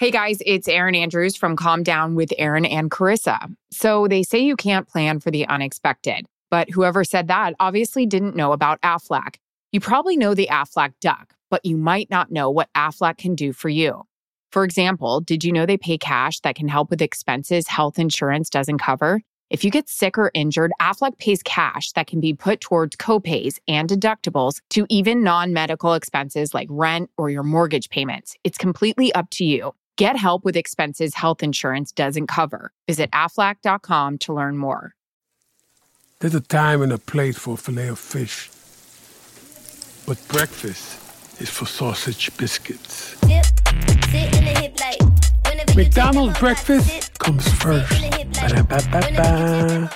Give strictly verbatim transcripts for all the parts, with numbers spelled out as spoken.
Hey guys, it's Erin Andrews from Calm Down with Erin and Carissa. So they say you can't plan for the unexpected, but whoever said that obviously didn't know about Aflac. You probably know the Aflac Duck, but you might not know what Aflac can do for you. For example, did you know they pay cash that can help with expenses health insurance doesn't cover? If you get sick or injured, Aflac pays cash that can be put towards copays and deductibles to even non-medical expenses like rent or your mortgage payments. It's completely up to you. Get help with expenses health insurance doesn't cover. Visit aflac dot com to learn more. There's a time and a place for filet of fish. But breakfast is for sausage biscuits. Dip, sit in the hip like, McDonald's breakfast comes first. Ba-da-ba-ba-ba.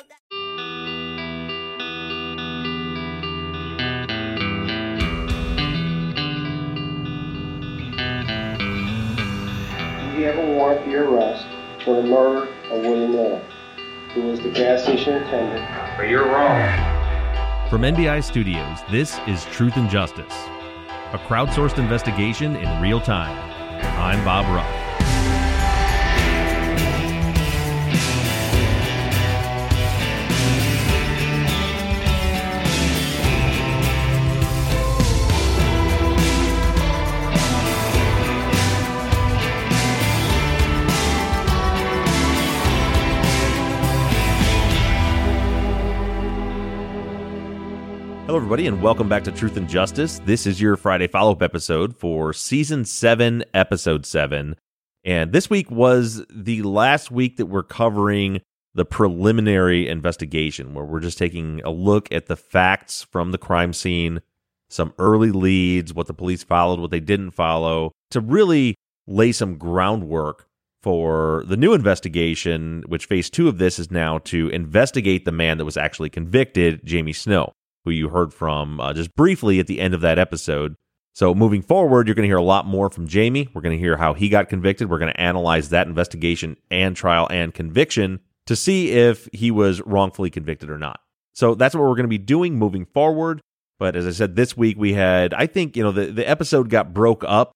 Do you have a warrant for your arrest for the murder of William Little, who was the gas station attendant? But you're wrong. From N B I Studios, this is Truth and Justice, a crowdsourced investigation in real time. I'm Bob Ruff. Hello, everybody, and welcome back to Truth and Justice. This is your Friday follow-up episode for Season seven, Episode seven. And this week was the last week that we're covering the preliminary investigation, where we're just taking a look at the facts from the crime scene, some early leads, what the police followed, what they didn't follow, to really lay some groundwork for the new investigation, which phase two of this is now to investigate the man that was actually convicted, Jamie Snow, who you heard from uh, just briefly at the end of that episode. So moving forward, you're going to hear a lot more from Jamie. We're going to hear how he got convicted. We're going to analyze that investigation and trial and conviction to see if he was wrongfully convicted or not. So that's what we're going to be doing moving forward. But as I said, this week we had, I think, you know, the, the episode got broke up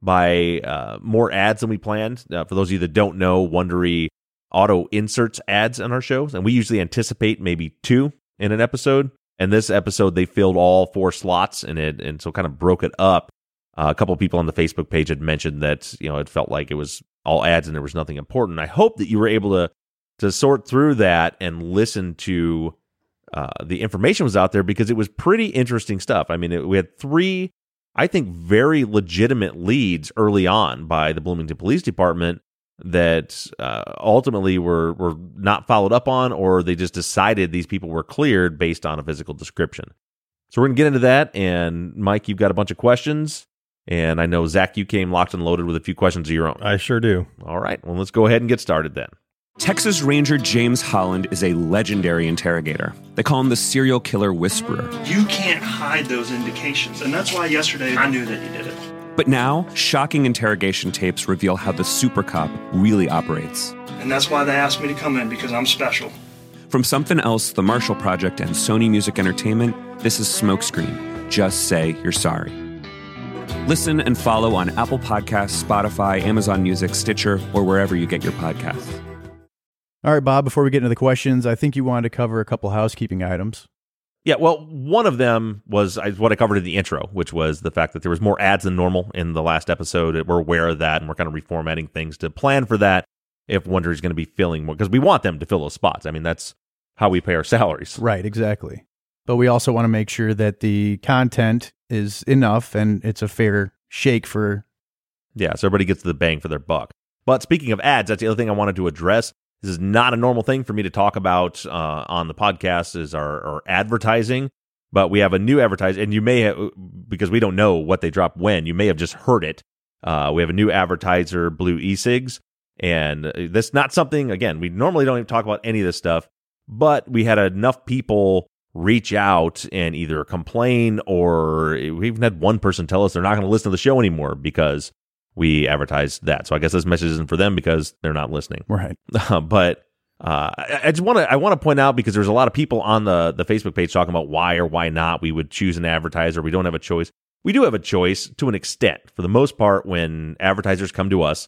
by uh, more ads than we planned. Uh, for those of you that don't know, Wondery auto inserts ads on our shows, and we usually anticipate maybe two in an episode. And this episode, they filled all four slots in it, and so kind of broke it up. Uh, a couple of people on the Facebook page had mentioned that, you know, it felt like it was all ads and there was nothing important. I hope that you were able to to sort through that and listen to uh, the information was out there, because it was pretty interesting stuff. I mean, it, we had three, I think, very legitimate leads early on by the Bloomington Police Department that uh, ultimately were were not followed up on, or they just decided these people were cleared based on a physical description. So we're going to get into that, and Mike, you've got a bunch of questions, and I know, Zach, you came locked and loaded with a few questions of your own. I sure do. All right, well, let's go ahead and get started then. Texas Ranger James Holland is a legendary interrogator. They call him the serial killer whisperer. You can't hide those indications, and that's why yesterday I knew that you did it. But now, shocking interrogation tapes reveal how the super cop really operates. And that's why they asked me to come in, because I'm special. From Something Else, The Marshall Project, and Sony Music Entertainment, this is Smokescreen. Just say you're sorry. Listen and follow on Apple Podcasts, Spotify, Amazon Music, Stitcher, or wherever you get your podcasts. All right, Bob, before we get into the questions, I think you wanted to cover a couple housekeeping items. Yeah, well, one of them was what I covered in the intro, which was the fact that there was more ads than normal in the last episode. We're aware of that, and we're kind of reformatting things to plan for that if Wonder is going to be filling more, because we want them to fill those spots. I mean, that's how we pay our salaries. Right, exactly. But we also want to make sure that the content is enough and it's a fair shake for... Yeah, so everybody gets the bang for their buck. But speaking of ads, that's the other thing I wanted to address. This is not a normal thing for me to talk about uh, on the podcast, is our, our advertising. But we have a new advertiser, and you may have, because we don't know what they drop when, you may have just heard it. Uh, we have a new advertiser, Blue E-Cigs, and that's not something, again, we normally don't even talk about any of this stuff, but we had enough people reach out and either complain, or we even had one person tell us they're not going to listen to the show anymore because we advertised that. So I guess this message isn't for them because they're not listening. Right. but uh, I, I just want to I want to point out, because there's a lot of people on the, the Facebook page talking about why or why not we would choose an advertiser. We don't have a choice. We do have a choice to an extent. For the most part, when advertisers come to us,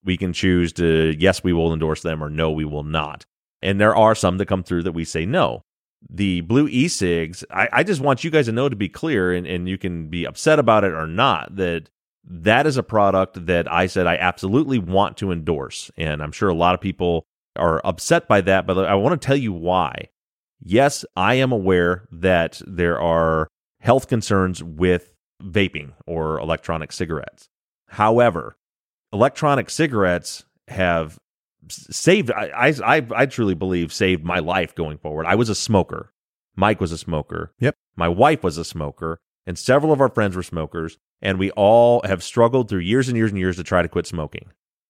We can choose to, yes, we will endorse them, or no, we will not. And there are some that come through that we say no. The blue e-cigs, I, I just want you guys to know, to be clear, and, and you can be upset about it or not, that that is a product that I said I absolutely want to endorse. And I'm sure a lot of people are upset by that, but I want to tell you why. Yes, I am aware that there are health concerns with vaping or electronic cigarettes. However, electronic cigarettes have saved, I, I, I truly believe, saved my life going forward. I was a smoker. Mike was a smoker. Yep. My wife was a smoker, and several of our friends were smokers, and we all have struggled through years and years and years to try to quit smoking.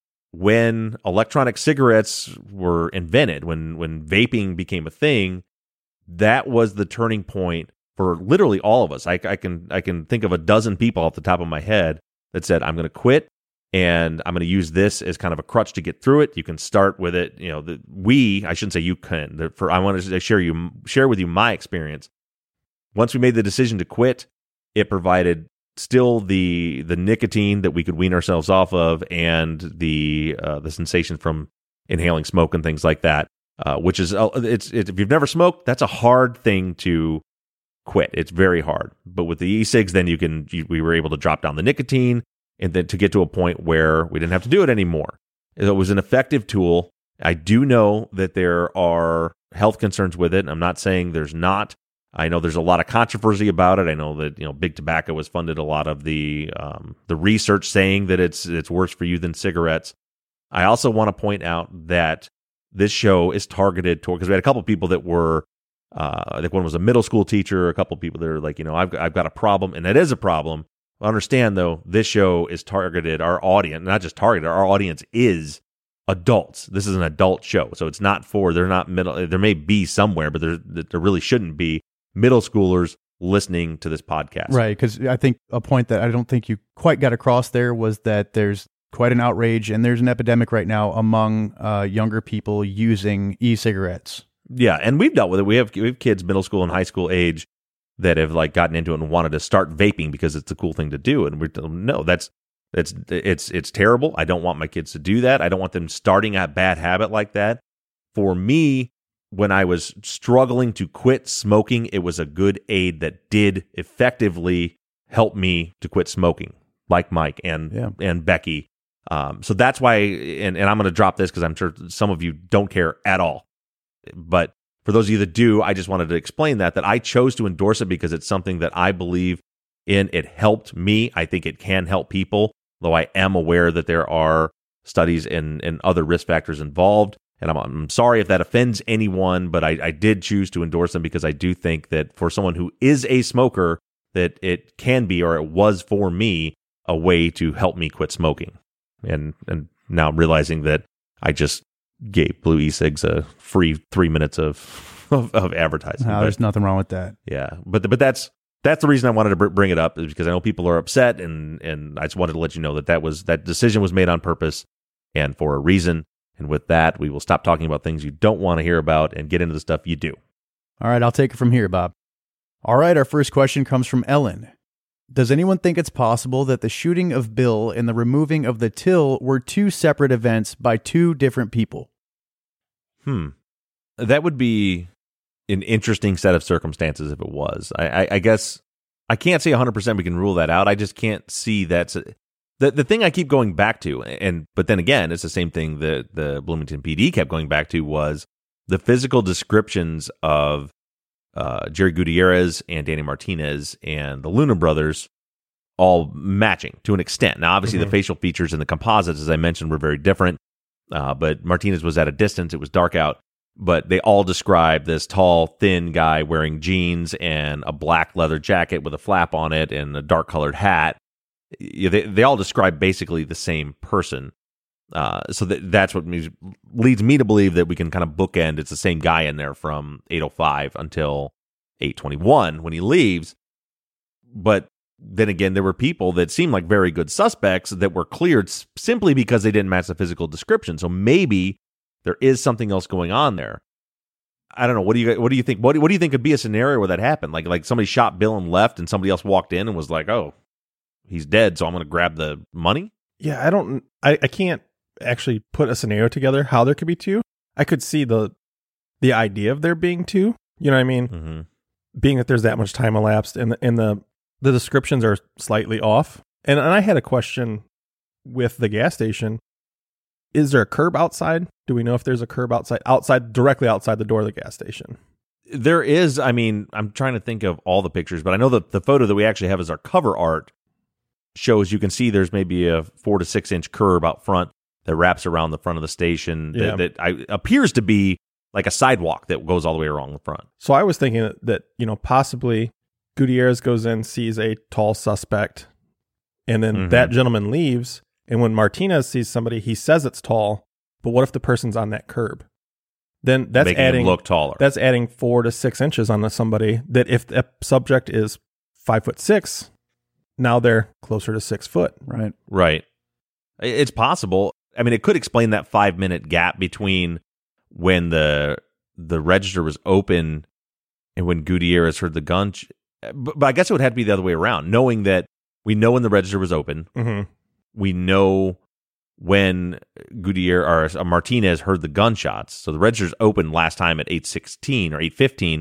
When electronic cigarettes were invented, when when vaping became a thing, that was the turning point for literally all of us. I, I can I can think of a dozen people off the top of my head that said, I'm going to quit, and I'm going to use this as kind of a crutch to get through it. You can start with it. You know, the, we, I shouldn't say you can. The, for I want to share you share with you my experience. Once we made the decision to quit, it provided still the the nicotine that we could wean ourselves off of, and the uh, the sensation from inhaling smoke and things like that. Uh, which is uh, it's, it's if you've never smoked, that's a hard thing to quit. It's very hard. But with the e-cigs, then you can you, we were able to drop down the nicotine, and then to get to a point where we didn't have to do it anymore. It was an effective tool. I do know that there are health concerns with it. I'm not saying there's not. I know there's a lot of controversy about it. I know that, you know, Big Tobacco has funded a lot of the um, the research saying that it's it's worse for you than cigarettes. I also want to point out that this show is targeted toward, because we had a couple of people that were, uh, I think one was a middle school teacher, a couple of people that are like, you know, I've I've got a problem, and that is a problem. Understand, though, this show is targeted, our audience, not just targeted, our audience is adults. This is an adult show, so it's not for, they're not middle, there may be somewhere, but there there really shouldn't be middle schoolers listening to this podcast. Right, because I think a point that I don't think you quite got across there was that there's quite an outrage, and there's an epidemic right now among uh, younger people using e-cigarettes. Yeah, and we've dealt with it. We have, we have kids middle school and high school age that have like gotten into it and wanted to start vaping because it's a cool thing to do. And we're no, that's that's it's it's terrible. I don't want my kids to do that. I don't want them starting a bad habit like that. For me, when I was struggling to quit smoking, it was a good aid that did effectively help me to quit smoking, like Mike and yeah. and Becky. Um, so that's why, and, and I'm going to drop this because I'm sure some of you don't care at all. But for those of you that do, I just wanted to explain that, that I chose to endorse it because it's something that I believe in. It helped me. I think it can help people, though I am aware that there are studies and, and other risk factors involved. And I'm, I'm sorry if that offends anyone, but I, I did choose to endorse them because I do think that for someone who is a smoker, that it can be, or it was for me, a way to help me quit smoking. And and now I'm realizing that I just gave Blue e-cigs a free three minutes of of, of advertising. No, but, there's nothing wrong with that. Yeah, but but that's that's the reason I wanted to br- bring it up, is because I know people are upset, and and I just wanted to let you know that that was that decision was made on purpose and for a reason. And with that, we will stop talking about things you don't want to hear about and get into the stuff you do. All right, I'll take it from here, Bob. All right, our first question comes from Ellen. Does anyone think it's possible that the shooting of Bill and the removing of the till were two separate events by two different people? Hmm. That would be an interesting set of circumstances if it was. I, I, I guess I can't say one hundred percent we can rule that out. I just can't see that's... A, the, the thing I keep going back to, and but then again, it's the same thing that the Bloomington P D kept going back to, was the physical descriptions of Uh, Jerry Gutierrez and Danny Martinez and the Luna brothers all matching to an extent. Now, obviously, mm-hmm. the facial features and the composites, as I mentioned, were very different. Uh, but Martinez was at a distance. It was dark out. But they all describe this tall, thin guy wearing jeans and a black leather jacket with a flap on it and a dark-colored hat. They, they all describe basically the same person. Uh, so that, that's what me, leads me to believe that we can kind of bookend. It's the same guy in there from eight oh five until eight twenty-one when he leaves. But then again, there were people that seemed like very good suspects that were cleared simply because they didn't match the physical description. So maybe there is something else going on there. I don't know. What do you what do you think? What do, what do you think could be a scenario where that happened? Like like somebody shot Bill and left, and somebody else walked in and was like, "Oh, he's dead, so I'm going to grab the money." Yeah, I don't. I, I can't actually put a scenario together how there could be two. I could see the the idea of there being two. You know what I mean? Mm-hmm. Being that there's that much time elapsed, and the, and the the descriptions are slightly off. And, and I had a question with the gas station. Is there a curb outside? Do we know if there's a curb outside, outside, directly outside the door of the gas station? There is. I mean, I'm trying to think of all the pictures, but I know that the photo that we actually have as our cover art shows you can see there's maybe a four to six inch curb out front that wraps around the front of the station Yeah. that, that I, appears to be like a sidewalk that goes all the way around the front. So I was thinking that, that you know, possibly Gutierrez goes in, sees a tall suspect, and then Mhm. that gentleman leaves. And when Martinez sees somebody, he says it's tall, but what if the person's on that curb? Then that's Making him adding look taller. That's adding four to six inches onto somebody. That if the subject is five foot six, now they're closer to six foot. Right. Right. It's possible. I mean, it could explain that five minute gap between when the the register was open and when Gutierrez heard the gun. Ch- but, but I guess it would have to be the other way around, knowing that we know when the register was open. Mm-hmm. We know when Gutierrez or uh, Martinez heard the gunshots. So the register's open last time at eight sixteen or eight fifteen,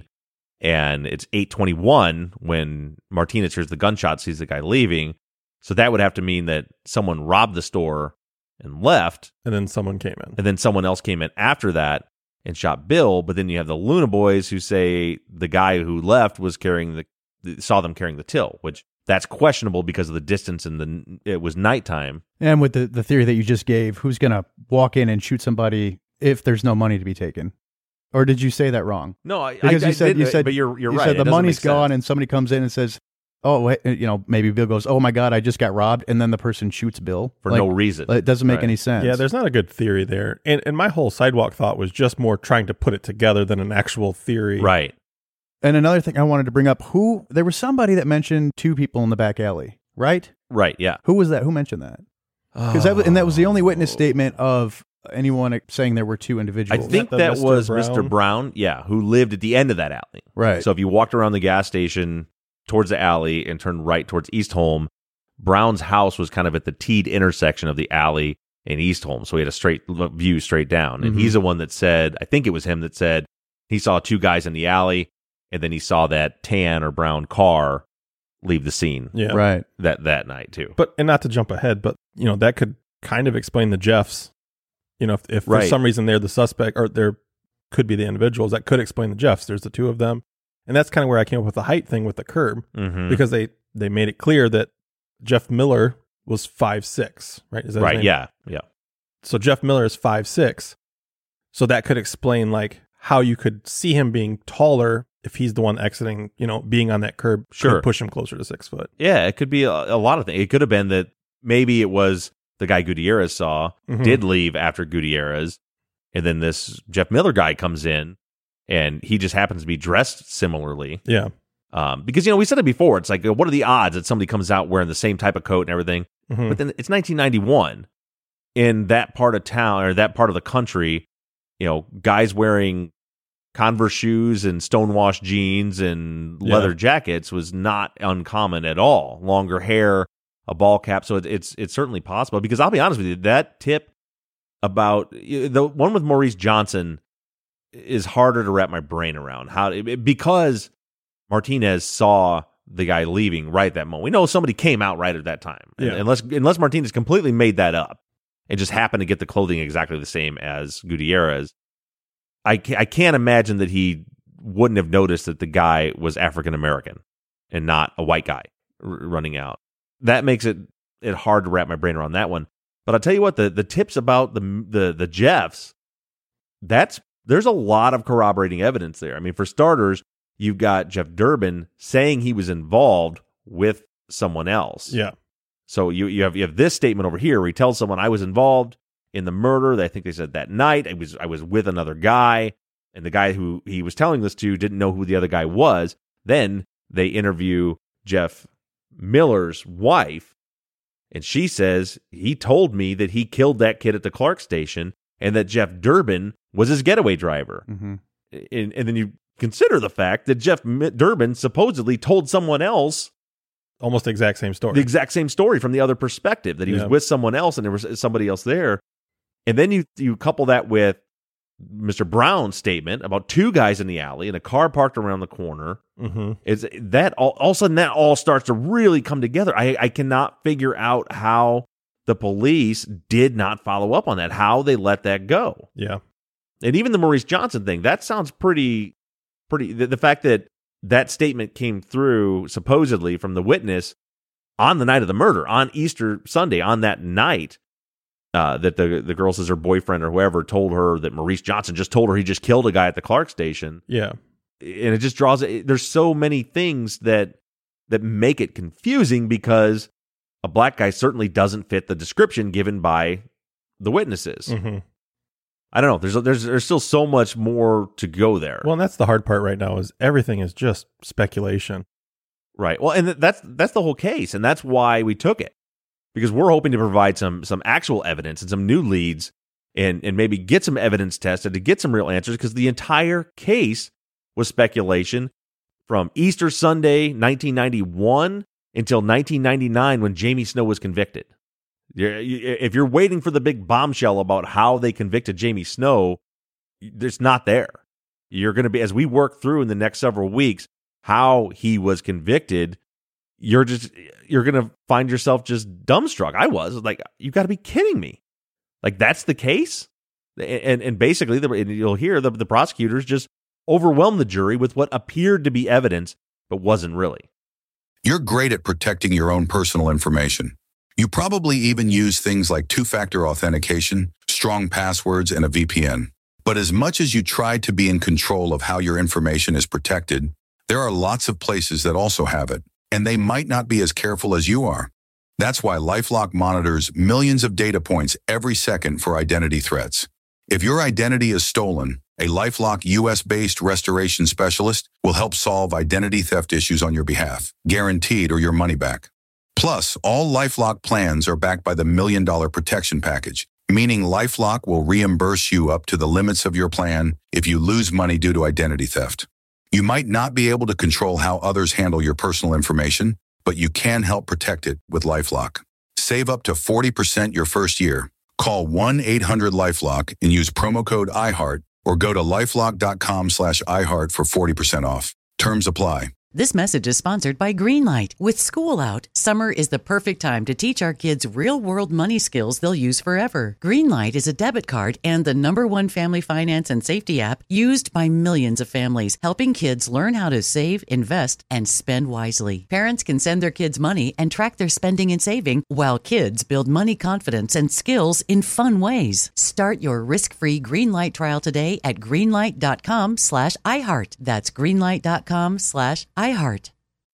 and it's eight twenty-one when Martinez hears the gunshots, sees the guy leaving. So that would have to mean that someone robbed the store and left, And then someone came in. and then someone else came in after that and shot Bill. But then you have the Luna Boys who say the guy who left was carrying the saw them carrying the till, which that's questionable because of the distance and the it was nighttime. And with the, the theory that you just gave, who's going to walk in and shoot somebody if there's no money to be taken? Or did you say that wrong? No, I, Because I, you I said did, you said but you're you're you right. said It the doesn't money's make gone, sense. and somebody comes in and says, "Oh, wait," you know, maybe Bill goes, "Oh my God, I just got robbed," and then the person shoots Bill for Like, no reason. It doesn't make Right. any sense. Yeah, there's not a good theory there. And and my whole sidewalk thought was just more trying to put it together than an actual theory. Right. And another thing I wanted to bring up: who there was somebody that mentioned two people in the back alley, right? Right. Yeah. Who was that? Who mentioned that? Because that was, and that was the only witness statement of anyone saying there were two I individuals. think that that Mister was Brown? Mister Brown, yeah, who lived at the end of that alley. Right. So if you walked around the gas station towards the alley and turned right towards Eastholm, Brown's house was kind of at the Teed intersection of the alley and Eastholm. So he had a straight view straight down. And Mhm. he's the one that said, I think it was him that said he saw two guys in the alley and then he saw that tan or brown car leave the scene Yeah. Right. that, that night too. But and not to jump ahead, but you know, that could kind of explain the Jeffs. You know, if, if for Right. some reason they're the suspect or there could be the individuals, that could explain the Jeffs. There's the two of them. And that's kind of where I came up with the height thing with the curb. Mhm. Because they, they made it clear that Jeff Miller was five six, right? Is that his Right. name? Yeah. Yeah. So Jeff Miller is five six. So that could explain like how you could see him being taller if he's the one exiting, you know, being on that curb, could Sure. push him closer to six foot. Yeah. It could be a, a lot of things. It could have been that maybe it was the guy Gutierrez saw Mhm. did leave after Gutierrez. And then this Jeff Miller guy comes in and he just happens to be dressed similarly. Yeah. Um, because, you know, we said it before. It's like, uh, what are the odds that somebody comes out wearing the same type of coat and everything? Mhm. But then it's nineteen ninety-one in that part of town or that part of the country, you know, guys wearing Converse shoes and stonewashed jeans and Yeah. leather jackets was not uncommon at all. Longer hair, a ball cap. So it, it's it's certainly possible. Because I'll be honest with you, that tip about the one with Maurice Johnson is harder to wrap my brain around. How it, because Martinez saw the guy leaving right at that moment. We know somebody came out right at that time. Yeah. Unless unless Martinez completely made that up and just happened to get the clothing exactly the same as Gutierrez. I, ca- I can't imagine that he wouldn't have noticed that the guy was African American and not a white guy r- running out. That makes it it hard to wrap my brain around that one. But I'll tell you what, the the tips about the the the Jeffs, that's there's a lot of corroborating evidence there. I mean, for starters, you've got Jeff Durbin saying he was involved with someone else. Yeah. So you you have you have this statement over here where he tells someone I was involved in the murder. I think they said that night I was I was with another guy, and the guy who he was telling this to didn't know who the other guy was. Then they interview Jeff Miller's wife, and she says he told me that he killed that kid at the Clark station, and that Jeff Durbin was his getaway driver. Mm-hmm. And, and then you consider the fact that Jeff Durbin supposedly told someone else Almost the exact same story. the exact same story from the other perspective, that he Yeah. was with someone else and there was somebody else there. And then you you couple that with Mister Brown's statement about two guys in the alley and a car parked around the corner. Mm-hmm. Is that all, all of a sudden that all starts to really come together. I, I cannot figure out how the police did not follow up on that, how they let that go. Yeah. And even the Maurice Johnson thing, that sounds pretty, pretty, the, the fact that that statement came through supposedly from the witness on the night of the murder, on Easter Sunday, on that night, uh, that the, the girl says her boyfriend or whoever told her that Maurice Johnson just told her he just killed a guy at the Clark station. Yeah. And it just draws, there's so many things that, that make it confusing because a black guy certainly doesn't fit the description given by the witnesses. Mm-hmm. I don't know. There's there's there's still so much more to go there. Well, and that's the hard part right now is everything is just speculation. Right. Well, and that's that's the whole case, and that's why we took it, because we're hoping to provide some some actual evidence and some new leads, and and maybe get some evidence tested to get some real answers, because the entire case was speculation from Easter Sunday, nineteen ninety-one, until nineteen ninety-nine when Jamie Snow was convicted. If you're waiting for the big bombshell about how they convicted Jamie Snow, it's not there. You're going to be, as we work through in the next several weeks, how he was convicted, you're just, you're going to find yourself just dumbstruck. I was like, you got to be kidding me. Like, that's the case? And and basically, the, and you'll hear the, the prosecutors just overwhelm the jury with what appeared to be evidence, but wasn't really. You're great at protecting your own personal information. You probably even use things like two-factor authentication, strong passwords, and a V P N. But as much as you try to be in control of how your information is protected, there are lots of places that also have it, and they might not be as careful as you are. That's why LifeLock monitors millions of data points every second for identity threats. If your identity is stolen, a LifeLock U S-based restoration specialist will help solve identity theft issues on your behalf, guaranteed or your money back. Plus, all LifeLock plans are backed by the Million Dollar Protection Package, meaning LifeLock will reimburse you up to the limits of your plan if you lose money due to identity theft. You might not be able to control how others handle your personal information, but you can help protect it with LifeLock. Save up to forty percent your first year. Call one eight hundred LifeLock and use promo code iHeart, or go to lifelock.com slash iHeart for forty percent off. Terms apply. This message is sponsored by Greenlight. With school out, summer is the perfect time to teach our kids real-world money skills they'll use forever. Greenlight is a debit card and the number one family finance and safety app used by millions of families, helping kids learn how to save, invest, and spend wisely. Parents can send their kids money and track their spending and saving, while kids build money confidence and skills in fun ways. Start your risk-free Greenlight trial today at greenlight.com slash iHeart. That's greenlight.com slash iHeart. iHeart.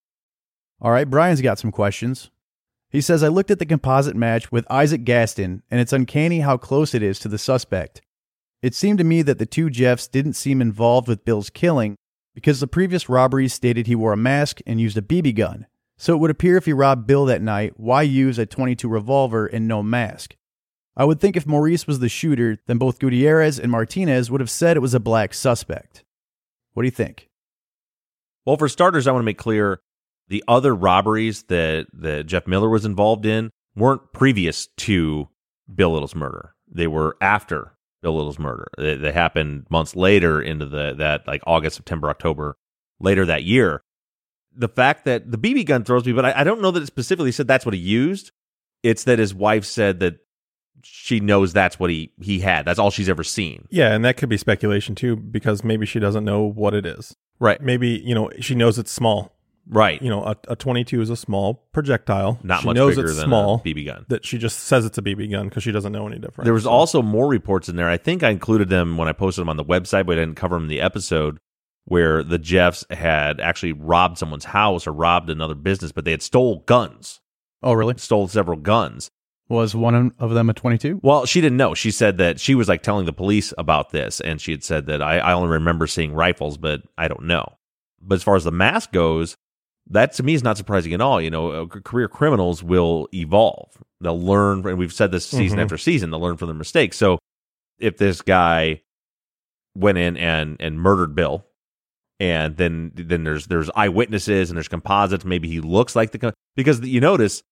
All right, Brian's got some questions. He says, I looked at the composite match with Isaac Gaston, and it's uncanny how close it is to the suspect. It seemed to me that the two Jeffs didn't seem involved with Bill's killing because the previous robberies stated he wore a mask and used a B B gun. So it would appear if he robbed Bill that night, why use a twenty-two revolver and no mask? I would think if Maurice was the shooter, then both Gutierrez and Martinez would have said it was a black suspect. What do you think? Well, for starters, I want to make clear the other robberies that, that Jeff Miller was involved in weren't previous to Bill Little's murder. They were after Bill Little's murder. They, they happened months later into the that like August, September, October, later that year. The fact that the B B gun throws me, but I, I don't know that it specifically said that's what he used. It's that his wife said that she knows that's what he, he had. That's all she's ever seen. Yeah, and that could be speculation too, because maybe she doesn't know what it is. Right. Maybe, you know, she knows it's small. Right. You know, a, a twenty-two is a small projectile. Not she much knows bigger it's than small, a B B gun. That she just says it's a B B gun because she doesn't know any different. There was so. also more reports in there. I think I included them when I posted them on the website, but I didn't cover them in the episode, where the Jeffs had actually robbed someone's house or robbed another business, but they had stole guns. Oh, really? Stole several guns. Was one of them a twenty-two? Well, she didn't know. She said that she was like telling the police about this, and she had said that I, I only remember seeing rifles, but I don't know. But as far as the mask goes, that to me is not surprising at all. You know, career criminals will evolve. They'll learn, and we've said this season mm-hmm. after season, they'll learn from their mistakes. So if this guy went in and, and murdered Bill, and then then there's there's eyewitnesses and there's composites, maybe he looks like the, because you notice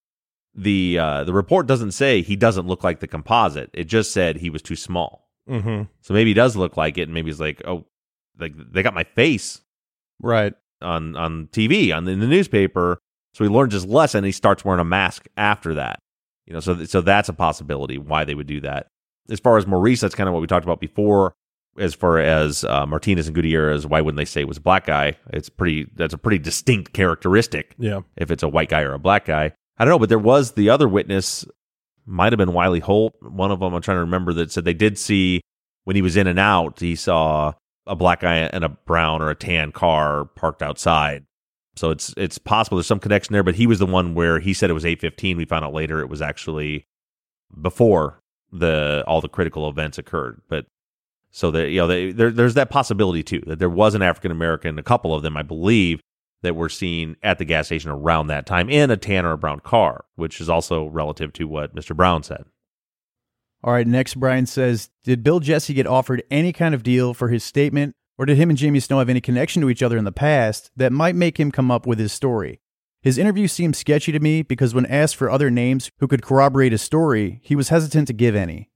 the uh, the report doesn't say he doesn't look like the composite. It just said he was too small. Mm-hmm. So maybe he does look like it, and maybe he's like, oh, like they got my face right on on T V, on the, in the newspaper. So he learns his lesson, and he starts wearing a mask after that. You know, so th- so that's a possibility why they would do that. As far as Maurice, that's kind of what we talked about before. As far as uh, Martinez and Gutierrez, why wouldn't they say it was a black guy? It's pretty. That's a pretty distinct characteristic. Yeah. If it's a white guy or a black guy, I don't know. But there was the other witness, might have been Wiley Holt. One of them, I'm trying to remember, that said they did see when he was in and out, he saw a black guy in a brown or a tan car parked outside. So it's it's possible there's some connection there. But he was the one where he said it was eight fifteen. We found out later it was actually before the all the critical events occurred. But so that, you know, they, there, there's that possibility too, that there was an African American, a couple of them, I believe, that were seen at the gas station around that time in a tan or a brown car, which is also relative to what Mister Brown said. All right, next Brian says, did Bill Jesse get offered any kind of deal for his statement, or did him and Jamie Snow have any connection to each other in the past that might make him come up with his story? His interview seemed sketchy to me because when asked for other names who could corroborate his story, he was hesitant to give any.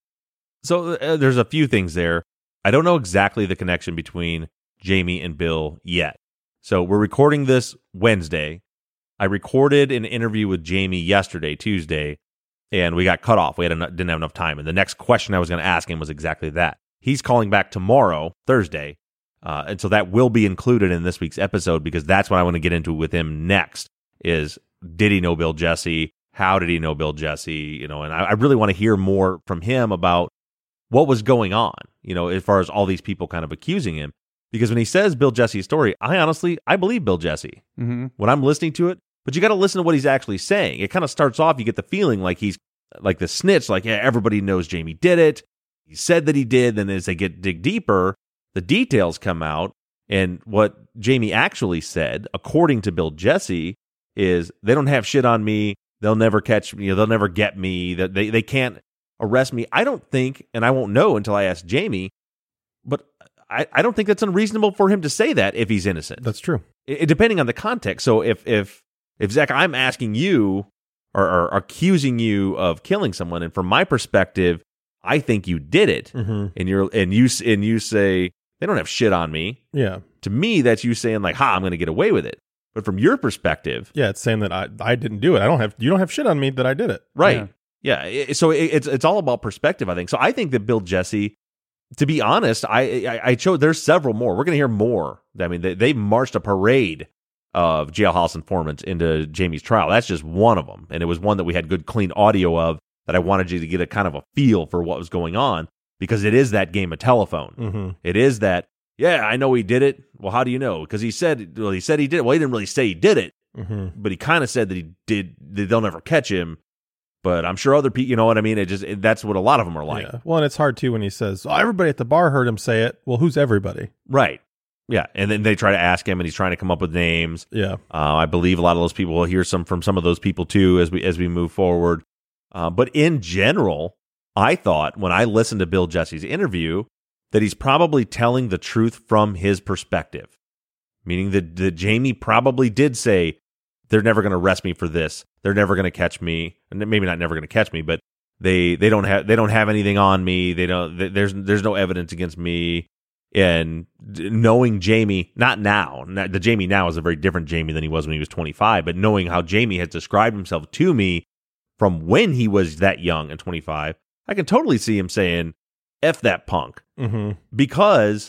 So uh, there's a few things there. I don't know exactly the connection between Jamie and Bill yet. So we're recording this Wednesday. I recorded an interview with Jamie yesterday, Tuesday, and we got cut off. We had en- didn't have enough time. And the next question I was going to ask him was exactly that. He's calling back tomorrow, Thursday, uh, and so that will be included in this week's episode because that's what I want to get into with him next is, did he know Bill Jesse? How did he know Bill Jesse? You know, and I, I really want to hear more from him about what was going on, you know, as far as all these people kind of accusing him. Because when he says Bill Jesse's story, I honestly, I believe Bill Jesse mm-hmm. when I'm listening to it. But you got to listen to what he's actually saying. It kind of starts off, you get the feeling like he's like the snitch, like, yeah, everybody knows Jamie did it. He said that he did. Then as they get dig deeper, the details come out. And what Jamie actually said, according to Bill Jesse, is they don't have shit on me. They'll never catch me. You know, they'll never get me. That they, they can't arrest me. I don't think, and I won't know until I ask Jamie, but I, I don't think that's unreasonable for him to say that if he's innocent. That's true. It, depending on the context. So if if if Zach, I'm asking you or, or accusing you of killing someone, and from my perspective, I think you did it, mm-hmm. and you're and you and you say they don't have shit on me. Yeah. To me, that's you saying like, "Ha, I'm going to get away with it." But from your perspective, yeah, it's saying that I I didn't do it. I don't have you don't have shit on me that I did it. Right. Yeah. Yeah, it, so it, it's it's all about perspective, I think. So I think that Bill Jesse, to be honest, I I, I chose. There's several more. We're going to hear more. I mean, they they marched a parade of jailhouse informants into Jamie's trial. That's just one of them, and it was one that we had good, clean audio of. That I wanted you to get a kind of a feel for what was going on because it is that game of telephone. Mm-hmm. It is that. Yeah, I know he did it. Well, how do you know? Because he said, well, he said he did it. Well, he didn't really say he did it, mm-hmm. but he kind of said that he did. That they'll never catch him. But I'm sure other people, you know what I mean? It just it, that's what a lot of them are like. Yeah. Well, and it's hard too when he says, oh, everybody at the bar heard him say it. Well, who's everybody? Right. Yeah. And then they try to ask him and he's trying to come up with names. Yeah. Uh, I believe a lot of those people will hear some from some of those people too as we as we move forward. Uh, but in general, I thought when I listened to Bill Jesse's interview that he's probably telling the truth from his perspective, meaning that, that Jamie probably did say, they're never going to arrest me for this. They're never going to catch me. Maybe not never going to catch me, but they they don't have they don't have anything on me. They don't. There's there's no evidence against me. And knowing Jamie, not now, not, the Jamie now is a very different Jamie than he was when he was twenty-five. But knowing how Jamie has described himself to me from when he was that young and twenty-five, I can totally see him saying, "F that punk," mm-hmm. because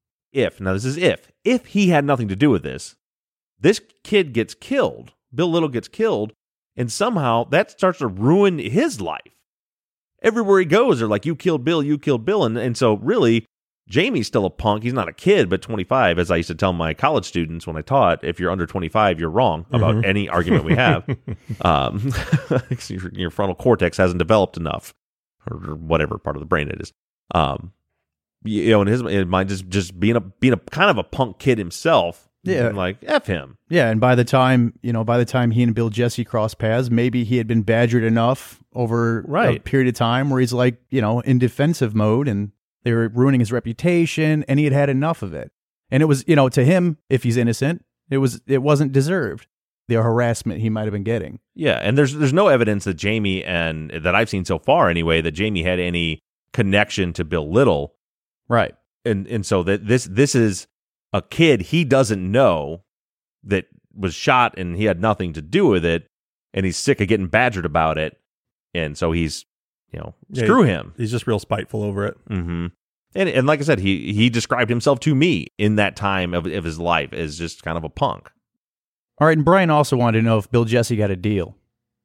if now this is if if he had nothing to do with this. This kid gets killed, Bill Little gets killed, and somehow that starts to ruin his life. Everywhere he goes, they're like, you killed Bill, you killed Bill. And, and so really, Jamie's still a punk. He's not a kid, but twenty-five, as I used to tell my college students when I taught, if you're under twenty-five, you're wrong about mm-hmm. any argument we have. um, your, your frontal cortex hasn't developed enough, or whatever part of the brain it is. Um, you know, in his in mind, just, just being a being a kind of a punk kid himself. Yeah. Like, F him. Yeah, and by the time, you know, by the time he and Bill Jesse crossed paths, maybe he had been badgered enough over right. a period of time where he's like, you know, in defensive mode and they were ruining his reputation and he had had enough of it. And it was, you know, to him, if he's innocent, it was, it wasn't deserved. the harassment he might have been getting. Yeah, and there's there's no evidence that Jamie, and that I've seen so far anyway, that Jamie had any connection to Bill Little. Right. And and so that this this is a kid he doesn't know that was shot, and he had nothing to do with it, and he's sick of getting badgered about it, and so he's, you know, Yeah, screw he- him. He's just real spiteful over it. Mm-hmm. And and like I said, he he described himself to me in that time of, of his life as just kind of a punk. All right, and Brian also wanted to know if Bill Jesse got a deal.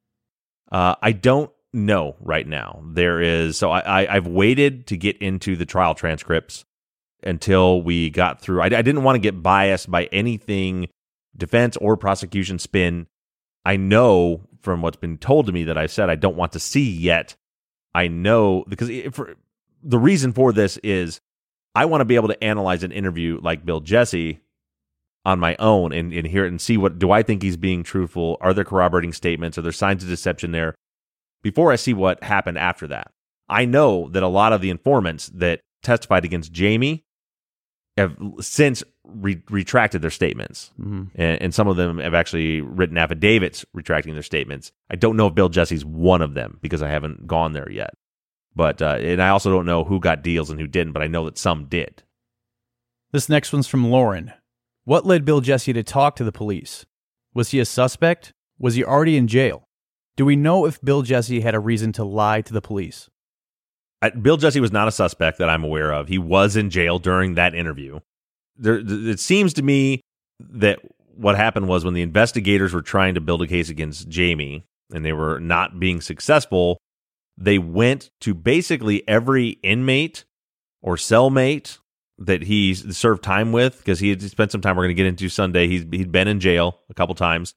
Uh, I don't know right now. There is so I, I I've waited to get into the trial transcripts until we got through. I, I didn't want to get biased by anything defense or prosecution spin. I know from what's been told to me that I said I don't want to see yet. I know because it, for, the reason for this is I want to be able to analyze an interview like Bill Jesse on my own and, and hear it and see what, do I think he's being truthful? Are there corroborating statements? Are there signs of deception there? Before I see what happened after that. I know that a lot of the informants that testified against Jamie have since re- retracted their statements. Mm-hmm. And, and some of them have actually written affidavits retracting their statements. I don't know if Bill Jesse's one of them because I haven't gone there yet. But uh, and I also don't know who got deals and who didn't, but I know that some did. This next one's from Lauren. What led Bill Jesse to talk to the police? Was he a suspect? Was he already in jail? Do we know if Bill Jesse had a reason to lie to the police? I, Bill Jesse was not a suspect that I'm aware of. He was in jail during that interview. There, it seems to me that what happened was when the investigators were trying to build a case against Jamie and they were not being successful, they went to basically every inmate or cellmate that he served time with, because he had spent some time, we're going to get into Sunday, he's, he'd been in jail a couple times,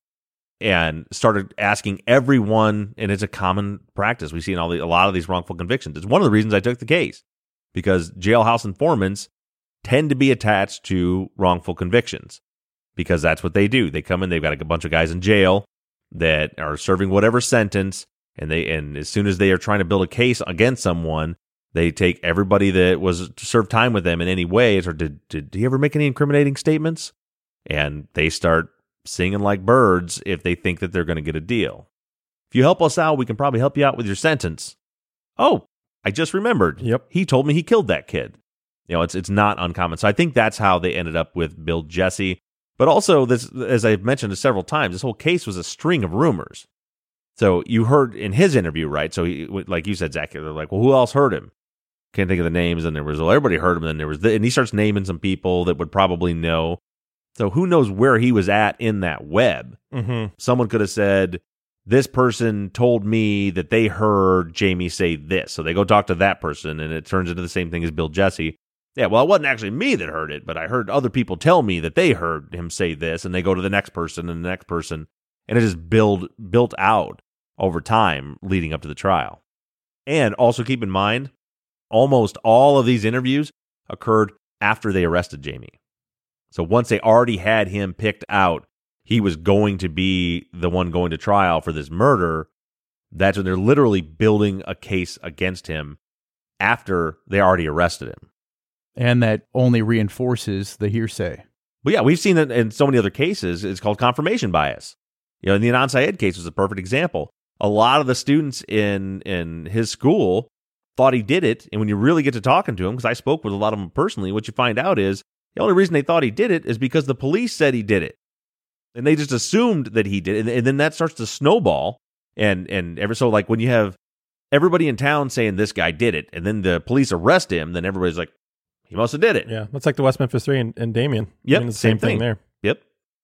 and started asking everyone, and it's a common practice. We see in all the, a lot of these wrongful convictions. It's one of the reasons I took the case, because jailhouse informants tend to be attached to wrongful convictions, because that's what they do. They come in, they've got a bunch of guys in jail that are serving whatever sentence, and they and as soon as they are trying to build a case against someone, they take everybody that was served time with them in any way, or did, did he ever make any incriminating statements? And they start singing like birds if they think that they're going to get a deal. If you help us out, we can probably help you out with your sentence. Oh, I just remembered. Yep. He told me he killed that kid. You know, it's it's not uncommon. So I think that's how they ended up with Bill Jesse. But also, this, as I've mentioned several times, this whole case was a string of rumors. So you heard in his interview, right? So he, like you said, Zach, they're like, well, who else heard him? Can't think of the names. And there was, well, everybody heard him. And then there was, the, and he starts naming some people that would probably know. So who knows where he was at in that web? Mm-hmm. Someone could have said, this person told me that they heard Jamie say this. So they go talk to that person, and it turns into the same thing as Bill Jesse. Yeah, well, it wasn't actually me that heard it, but I heard other people tell me that they heard him say this, and they go to the next person and the next person, and it is build, built out over time leading up to the trial. And also keep in mind, almost all of these interviews occurred after they arrested Jamie. So once they already had him picked out, he was going to be the one going to trial for this murder, that's when they're literally building a case against him after they already arrested him. And that only reinforces the hearsay. But yeah, we've seen it in so many other cases. It's called confirmation bias. You know, in the Adnan Syed case was a perfect example. A lot of the students in, in his school thought he did it, and when you really get to talking to him, because I spoke with a lot of them personally, what you find out is the only reason they thought he did it is because the police said he did it. And they just assumed that he did it, and, and then that starts to snowball. And and ever so, like when you have everybody in town saying this guy did it, and then the police arrest him, then everybody's like, he must have did it. Yeah, that's like the West Memphis Three and, and Damien. Yep, I mean, it's the same same thing. thing there. Yep.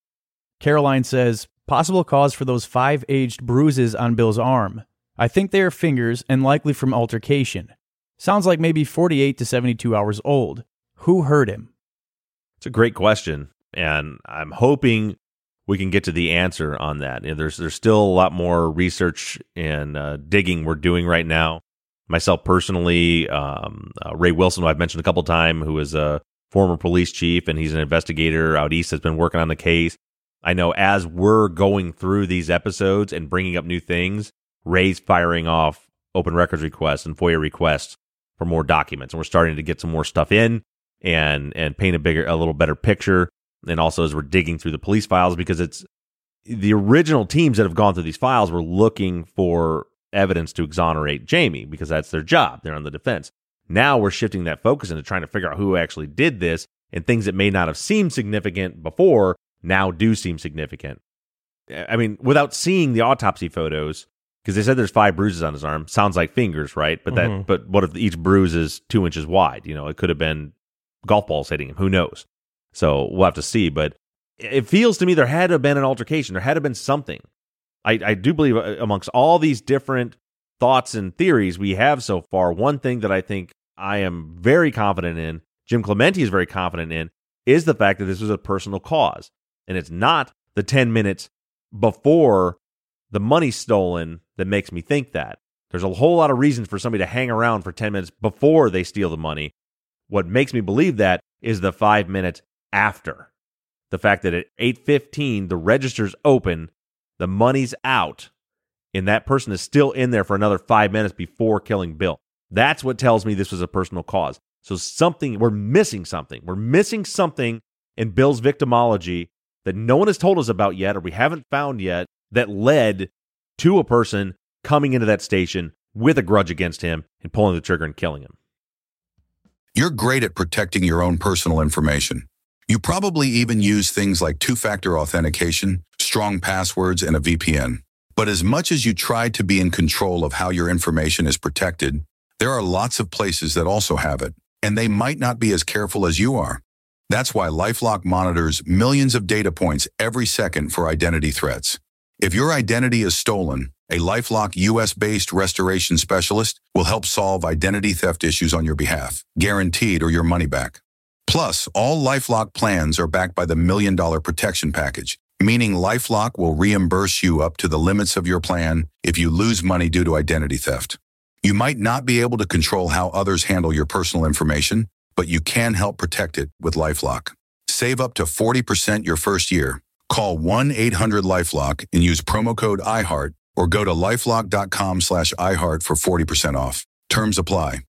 Caroline says, possible cause for those five aged bruises on Bill's arm. I think they are fingers and likely from altercation. Sounds like maybe forty-eight to seventy-two hours old. Who hurt him? It's a great question, and I'm hoping we can get to the answer on that. You know, there's there's still a lot more research and uh, digging we're doing right now. Myself personally, um, uh, Ray Wilson, who I've mentioned a couple times, who is a former police chief, and he's an investigator out east that's been working on the case. I know as we're going through these episodes and bringing up new things, Ray's firing off open records requests and FOIA requests for more documents, and we're starting to get some more stuff in and and paint a bigger, a little better picture. And also as we're digging through the police files, because it's the original teams that have gone through these files were looking for evidence to exonerate Jamie because that's their job. They're on the defense. Now we're shifting that focus into trying to figure out who actually did this, and things that may not have seemed significant before now do seem significant. I mean, without seeing the autopsy photos, because they said there's five bruises on his arm, sounds like fingers, right? But that, mm-hmm. but what if each bruise is two inches wide? You know, it could have been golf balls hitting him. Who knows? So we'll have to see. But it feels to me there had to have been an altercation. There had to have been something. I, I do believe amongst all these different thoughts and theories we have so far, one thing that I think I am very confident in, Jim Clemente is very confident in, is the fact that this was a personal cause. And it's not the ten minutes before the money's stolen that makes me think that. There's a whole lot of reasons for somebody to hang around for ten minutes before they steal the money. What makes me believe that is the five minutes after. The fact that at eight fifteen, the register's open, the money's out, and that person is still in there for another five minutes before killing Bill. That's what tells me this was a personal cause. So something, we're missing something. We're missing something in Bill's victimology that no one has told us about yet, or we haven't found yet, that led to a person coming into that station with a grudge against him and pulling the trigger and killing him. You're great at protecting your own personal information. You probably even use things like two-factor authentication, strong passwords, and a V P N. But as much as you try to be in control of how your information is protected, there are lots of places that also have it, and they might not be as careful as you are. That's why LifeLock monitors millions of data points every second for identity threats. If your identity is stolen, a LifeLock U S-based restoration specialist will help solve identity theft issues on your behalf, guaranteed or your money back. Plus, all LifeLock plans are backed by the Million Dollar Protection Package, meaning LifeLock will reimburse you up to the limits of your plan if you lose money due to identity theft. You might not be able to control how others handle your personal information, but you can help protect it with LifeLock. Save up to forty percent your first year. Call one eight hundred LifeLock and use promo code iHeart or go to lifelock.com slash iHeart for forty percent off. Terms apply.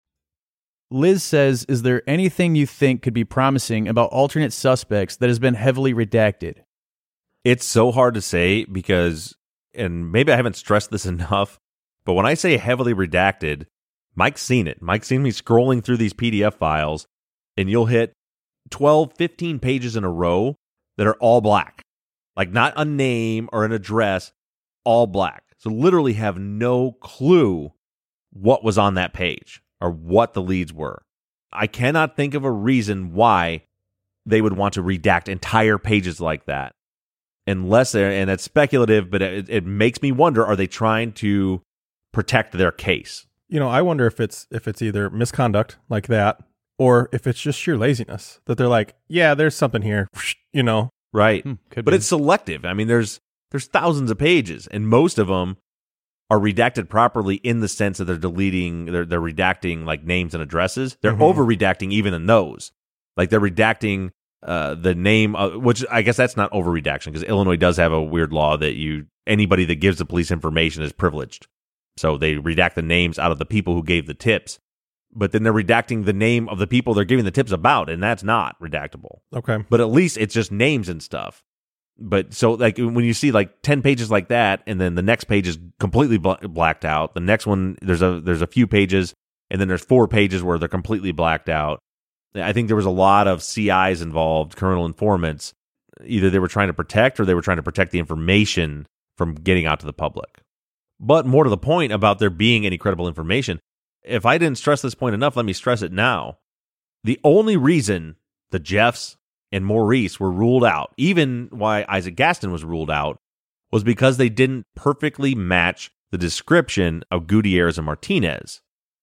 Liz says, is there anything you think could be promising about alternate suspects that has been heavily redacted? It's so hard to say because, and maybe I haven't stressed this enough, but when I say heavily redacted, Mike's seen it. Mike's seen me scrolling through these P D F files, and you'll hit twelve, fifteen pages in a row that are all black. Like not a name or an address, all black. So literally have no clue what was on that page or what the leads were. I cannot think of a reason why they would want to redact entire pages like that. Unless they're, and it's speculative, but it, it makes me wonder, are they trying to protect their case? You know, I wonder if it's if it's either misconduct like that, or if it's just sheer laziness that they're like, yeah, there's something here, you know, right? Hmm, could but be. It's selective. I mean, there's there's thousands of pages, and most of them are redacted properly in the sense that they're deleting, they're they're redacting like names and addresses. They're mm-hmm. over redacting even in those, like they're redacting uh, the name, of, which I guess that's not over redaction because Illinois does have a weird law that you anybody that gives the police information is privileged. So they redact the names out of the people who gave the tips, but then they're redacting the name of the people they're giving the tips about, and that's not redactable. Okay. But at least it's just names and stuff. But so like when you see like ten pages like that, and then the next page is completely bl- blacked out. The next one, there's a there's a few pages, and then there's four pages where they're completely blacked out. I think there was a lot of C Is involved, criminal informants. Either they were trying to protect or they were trying to protect the information from getting out to the public. But more to the point about there being any credible information, if I didn't stress this point enough, let me stress it now. The only reason the Jeffs and Maurice were ruled out, even why Isaac Gaston was ruled out, was because they didn't perfectly match the description of Gutierrez and Martinez.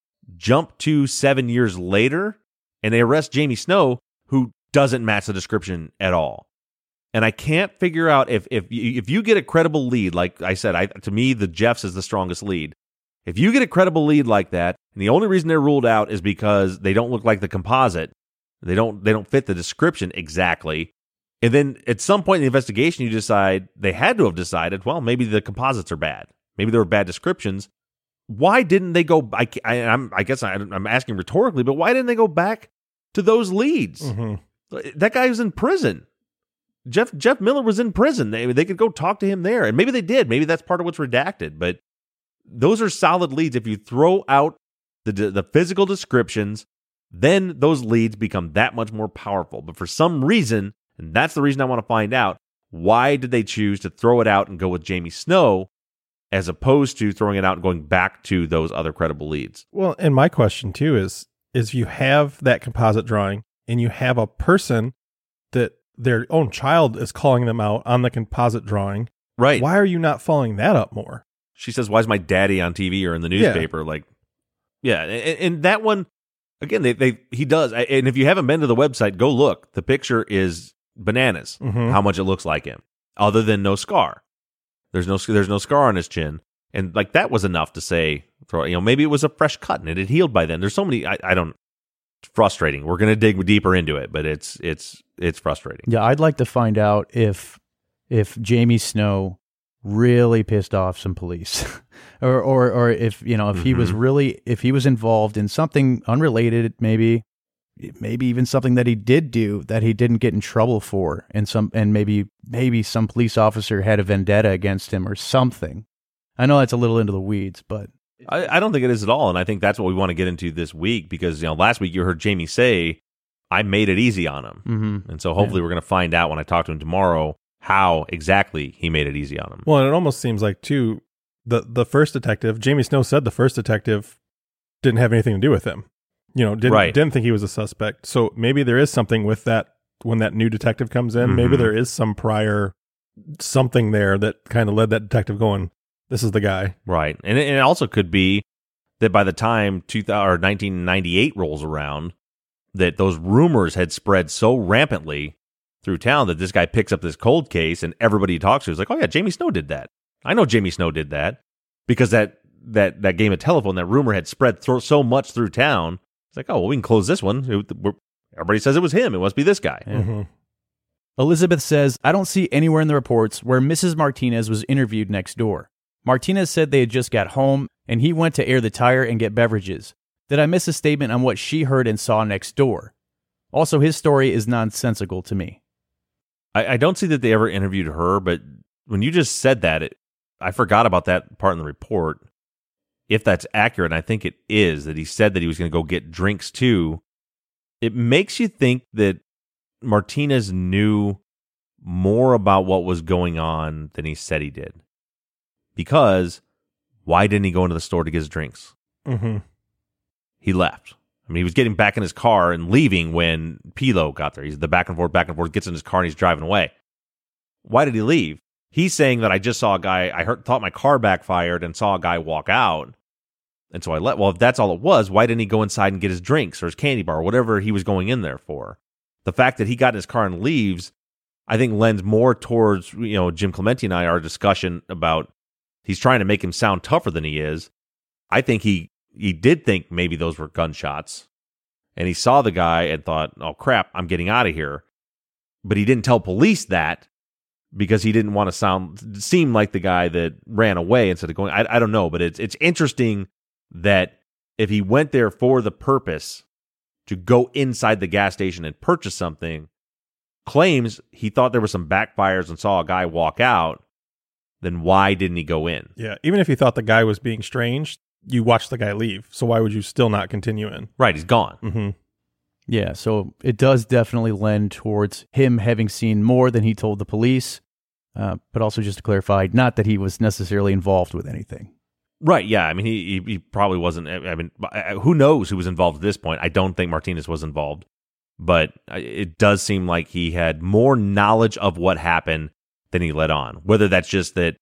Jump to seven years later, and they arrest Jamie Snow, who doesn't match the description at all. And I can't figure out if if you, if you get a credible lead, like I said, I, to me, the Jeffs is the strongest lead. If you get a credible lead like that, and the only reason they're ruled out is because they don't look like the composite, they don't they don't fit the description exactly, and then at some point in the investigation, you decide they had to have decided, well, maybe the composites are bad, maybe there were bad descriptions. Why didn't they go? I, I, I'm, I guess I, I'm asking rhetorically, but why didn't they go back to those leads? Mm-hmm. That guy was in prison. Jeff Jeff Miller was in prison. They they could go talk to him there, and maybe they did. Maybe that's part of what's redacted. But those are solid leads. If you throw out the the physical descriptions, then those leads become that much more powerful. But for some reason, and that's the reason I want to find out, why did they choose to throw it out and go with Jamie Snow as opposed to throwing it out and going back to those other credible leads? Well, and my question too is, is you have that composite drawing and you have a person that their own child is calling them out on the composite drawing. Right. Why are you not following that up more? She says, why is my daddy on T V or in the newspaper? Yeah. Like, yeah. And, and that one, again, they, they he does. And if you haven't been to the website, go look. The picture is bananas, mm-hmm. how much it looks like him, other than no scar. There's no there's no scar on his chin. And like that was enough to say, throw, you know, maybe it was a fresh cut and it had healed by then. There's so many, I, I don't, it's frustrating. We're going to dig deeper into it, but it's it's it's frustrating. Yeah, I'd like to find out if if Jamie Snow really pissed off some police, or or or if you know if mm-hmm. he was really if he was involved in something unrelated, maybe maybe even something that he did do that he didn't get in trouble for, and some and maybe maybe some police officer had a vendetta against him or something. I know that's a little into the weeds, but I, I don't think it is at all, and I think that's what we want to get into this week because you know last week you heard Jamie say, "I made it easy on him," mm-hmm. and so hopefully yeah. we're going to find out when I talk to him tomorrow how exactly he made it easy on him. Well, and it almost seems like too the the first detective, Jamie Snow said the first detective didn't have anything to do with him. You know, didn't right. didn't think he was a suspect. So maybe there is something with that when that new detective comes in. Mm-hmm. Maybe there is some prior something there that kind of led that detective going, this is the guy. Right. And it, and it also could be that by the time two thousand, or nineteen ninety-eight rolls around, that those rumors had spread so rampantly through town that this guy picks up this cold case and everybody he talks to is like, oh yeah, Jamie Snow did that. I know Jamie Snow did that. Because that that, that game of telephone, that rumor had spread th- so much through town. It's like, oh, well, we can close this one. It, everybody says it was him. It must be this guy. Yeah. Mm-hmm. Elizabeth says, I don't see anywhere in the reports where Missus Martinez was interviewed next door. Martinez said they had just got home, and he went to air the tire and get beverages. Did I miss a statement on what she heard and saw next door? Also, his story is nonsensical to me. I, I don't see that they ever interviewed her, but when you just said that, it, I forgot about that part in the report. If that's accurate, and I think it is, that he said that he was going to go get drinks too, it makes you think that Martinez knew more about what was going on than he said he did. Because why didn't he go into the store to get his drinks? Mm-hmm. He left. I mean, he was getting back in his car and leaving when Pilo got there. He's the back and forth, back and forth, gets in his car and he's driving away. Why did he leave? He's saying that I just saw a guy, I heard, thought my car backfired and saw a guy walk out. And so I let, well, if that's all it was, why didn't he go inside and get his drinks or his candy bar or whatever he was going in there for? The fact that he got in his car and leaves, I think lends more towards, you know, Jim Clemente and I, our discussion about he's trying to make him sound tougher than he is. I think he, he did think maybe those were gunshots. And he saw the guy and thought, oh crap, I'm getting out of here. But he didn't tell police that because he didn't want to sound seem like the guy that ran away instead of going. I, I don't know, but it's it's interesting that if he went there for the purpose to go inside the gas station and purchase something, claims he thought there were some backfires and saw a guy walk out, then why didn't he go in? Yeah, even if he thought the guy was being strange, you watched the guy leave. So why would you still not continue in? Right, he's gone. Mm-hmm. Yeah, so it does definitely lend towards him having seen more than he told the police. Uh, but also just to clarify, not that he was necessarily involved with anything. Right, yeah. I mean, he he probably wasn't. I mean, who knows who was involved at this point? I don't think Martinez was involved. But it does seem like he had more knowledge of what happened than he let on. Whether that's just that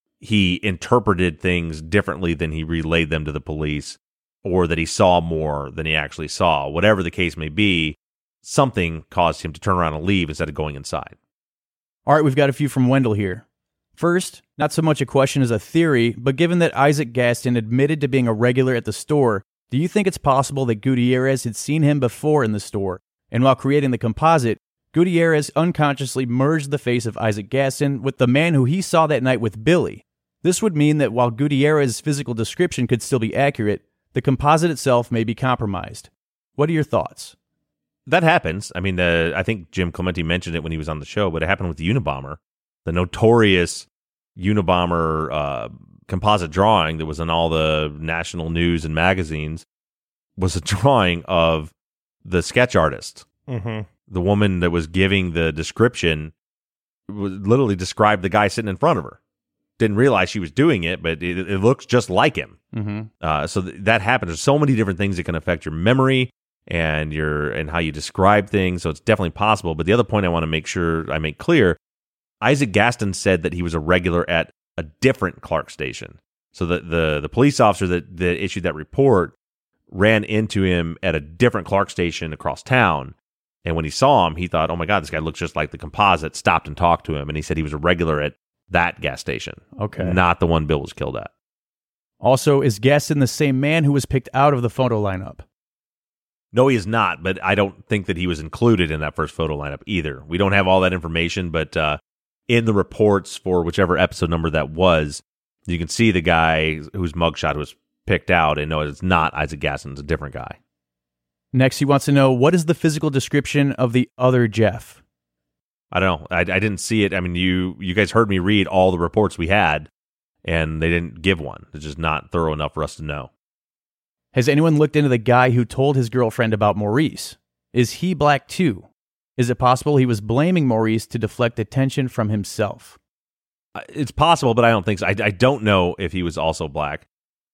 he interpreted things differently than he relayed them to the police, or that he saw more than he actually saw. Whatever the case may be, something caused him to turn around and leave instead of going inside. All right, we've got a few from Wendell here. First, not so much a question as a theory, but given that Isaac Gaston admitted to being a regular at the store, do you think it's possible that Gutierrez had seen him before in the store, and while creating the composite, Gutierrez unconsciously merged the face of Isaac Gaston with the man who he saw that night with Billy? This would mean that while Gutierrez's physical description could still be accurate, the composite itself may be compromised. What are your thoughts? That happens. I mean, uh, I think Jim Clemente mentioned it when he was on the show, but it happened with the Unabomber, the notorious Unabomber uh, composite drawing that was in all the national news and magazines was a drawing of the sketch artist. Mm-hmm. The woman that was giving the description was literally described the guy sitting in front of her. Didn't realize she was doing it, but it, it looks just like him. Mm-hmm. Uh, so th- that happens. There's so many different things that can affect your memory and your and how you describe things. So it's definitely possible. But the other point I want to make sure I make clear, Isaac Gaston said that he was a regular at a different Clark station. So the the, the police officer that, that issued that report ran into him at a different Clark station across town. And when he saw him, he thought, oh my God, this guy looks just like the composite, stopped and talked to him. And he said he was a regular at that gas station. Okay. Not the one Bill was killed at. Also, is Gaston the same man who was picked out of the photo lineup? No, he is not, but I don't think that he was included in that first photo lineup either. We don't have all that information, but uh, in the reports for whichever episode number that was, you can see the guy whose mugshot was picked out, and no, it's not Isaac Gaston, it's a different guy. Next, he wants to know, what is the physical description of the other Jeff? I don't know. I, I didn't see it. I mean, you you guys heard me read all the reports we had, and they didn't give one. It's just not thorough enough for us to know. Has anyone looked into the guy who told his girlfriend about Maurice? Is he black too? Is it possible he was blaming Maurice to deflect attention from himself? It's possible, but I don't think so. I, I don't know if he was also black.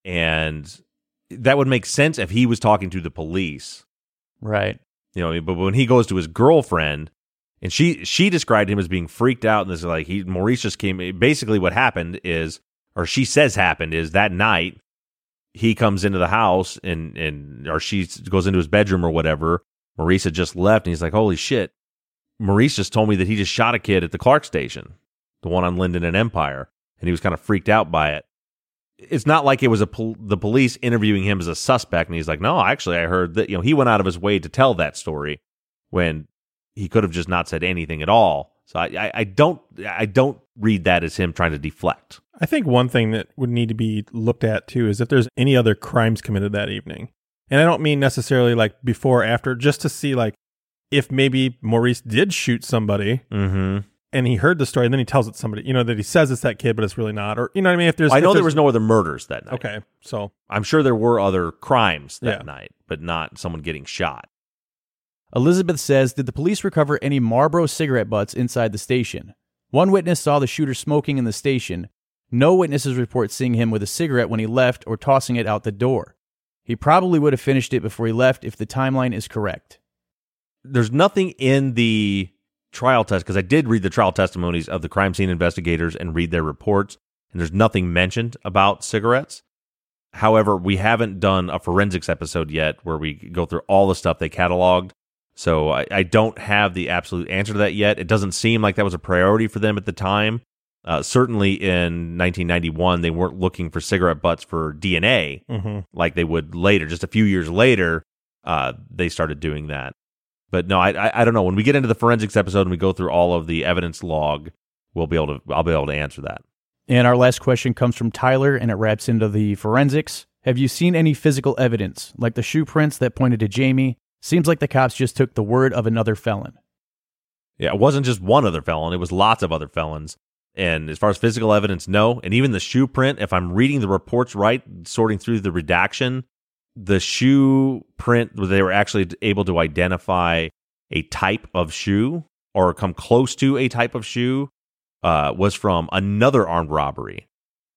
And that would make sense if he was talking to the police. Right. You know, but when he goes to his girlfriend, and she she described him as being freaked out, and this is like, he Maurice just came, basically what happened is, or she says happened, is that night, he comes into the house, and, and or she goes into his bedroom or whatever, Maurice had just left, and he's like, holy shit, Maurice just told me that he just shot a kid at the Clark station, the one on Linden and Empire, and he was kind of freaked out by it. It's not like it was a pol- the police interviewing him as a suspect, and he's like, no, actually, I heard that, you know, he went out of his way to tell that story when he could have just not said anything at all. So I, I, I don't I don't read that as him trying to deflect. I think one thing that would need to be looked at too is if there's any other crimes committed that evening. And I don't mean necessarily like before or after, just to see like if maybe Maurice did shoot somebody. Mm-hmm. And he heard the story, and then he tells it to somebody, you know, that he says it's that kid, but it's really not. Or, you know what I mean? If there's, I know if there was no other murders that night. Okay, so. I'm sure there were other crimes that Yeah. night, but not someone getting shot. Elizabeth says, did the police recover any Marlboro cigarette butts inside the station? One witness saw the shooter smoking in the station. No witnesses report seeing him with a cigarette when he left or tossing it out the door. He probably would have finished it before he left if the timeline is correct. There's nothing in the trial test, because I did read the trial testimonies of the crime scene investigators and read their reports, and there's nothing mentioned about cigarettes. However, we haven't done a forensics episode yet where we go through all the stuff they cataloged, so I, I don't have the absolute answer to that yet. It doesn't seem like that was a priority for them at the time. Uh, certainly in nineteen ninety-one, they weren't looking for cigarette butts for D N A Mm-hmm. like they would later. Just a few years later, uh, they started doing that. But no, I, I I don't know. When we get into the forensics episode and we go through all of the evidence log, we'll be able to I'll be able to answer that. And our last question comes from Tyler, and it wraps into the forensics. Have you seen any physical evidence, like the shoe prints that pointed to Jamie? Seems like the cops just took the word of another felon. Yeah, it wasn't just one other felon. It was lots of other felons. And as far as physical evidence, no. And even the shoe print, if I'm reading the reports right, sorting through the redaction, the shoe print, they were actually able to identify a type of shoe or come close to a type of shoe, uh, was from another armed robbery.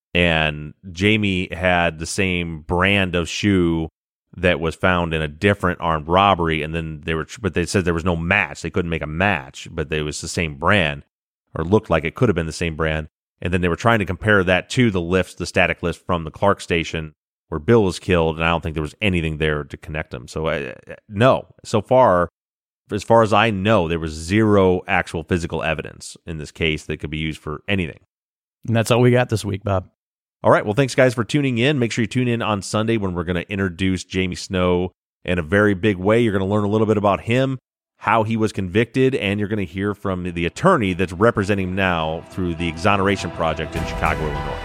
And Jamie had the same brand of shoe that was found in a different armed robbery. And then they were, but they said there was no match. They couldn't make a match, but it was the same brand, or looked like it could have been the same brand. And then they were trying to compare that to the lifts, the static lifts from the Clark station where Bill was killed, and I don't think there was anything there to connect them. So, uh, no. So far, as far as I know, there was zero actual physical evidence in this case that could be used for anything. And that's all we got this week, Bob. All right. Well, thanks, guys, for tuning in. Make sure you tune in on Sunday when we're going to introduce Jamie Snow in a very big way. You're going to learn a little bit about him, how he was convicted, and you're going to hear from the attorney that's representing him now through the Exoneration Project in Chicago, Illinois.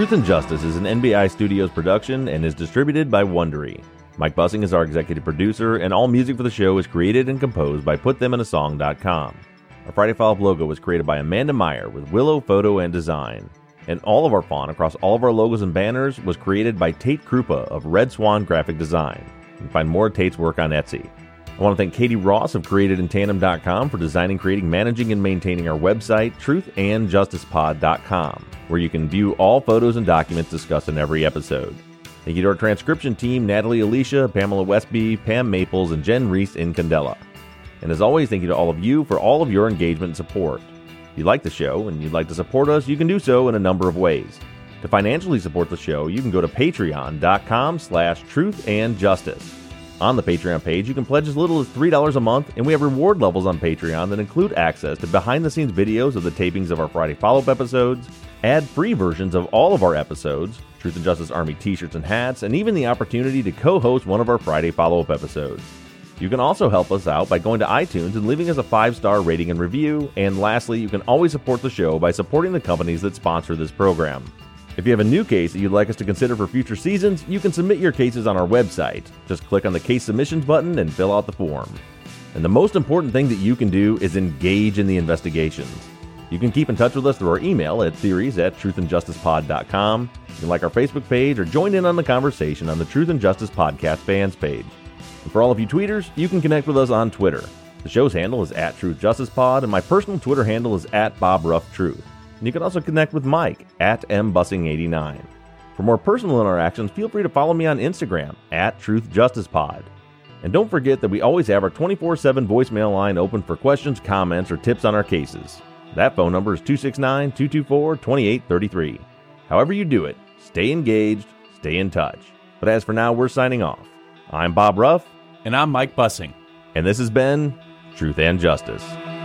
Truth and Justice is an N B I Studios production and is distributed by Wondery. Mike Bussing is our executive producer, and all music for the show is created and composed by put them in a song dot com. Our Friday Follow-Up logo was created by Amanda Meyer with Willow Photo and Design. And all of our font across all of our logos and banners was created by Tate Krupa of Red Swan Graphic Design. You can find more of Tate's work on Etsy. I want to thank Katie Ross of created in tandem dot com for designing, creating, managing, and maintaining our website, truth and justice pod dot com, where you can view all photos and documents discussed in every episode. Thank you to our transcription team, Natalie Alicia, Pamela Westby, Pam Maples, and Jen Reese in Candela. And as always, thank you to all of you for all of your engagement and support. If you like the show and you'd like to support us, you can do so in a number of ways. To financially support the show, you can go to patreon dot com slash truth and justice. On the Patreon page, you can pledge as little as three dollars a month, and we have reward levels on Patreon that include access to behind-the-scenes videos of the tapings of our Friday Follow-Up episodes, ad-free versions of all of our episodes, Truth and Justice Army t-shirts and hats, and even the opportunity to co-host one of our Friday Follow-Up episodes. You can also help us out by going to iTunes and leaving us a five-star rating and review, and lastly, you can always support the show by supporting the companies that sponsor this program. If you have a new case that you'd like us to consider for future seasons, you can submit your cases on our website. Just click on the Case Submissions button and fill out the form. And the most important thing that you can do is engage in the investigations. You can keep in touch with us through our email at theories at truth and justice pod dot com. You can like our Facebook page or join in on the conversation on the Truth and Justice Podcast fans page. And for all of you tweeters, you can connect with us on Twitter. The show's handle is at Truth Justice Pod, and my personal Twitter handle is at Bob Ruff Truth. And you can also connect with Mike at m bussing eighty-nine. For more personal interactions, feel free to follow me on Instagram at Truth Justice Pod. And don't forget that we always have our twenty-four seven voicemail line open for questions, comments, or tips on our cases. That phone number is two six nine, two two four, two eight three three. However you do it, stay engaged, stay in touch. But as for now, we're signing off. I'm Bob Ruff. And I'm Mike Bussing. And this has been Truth and Justice.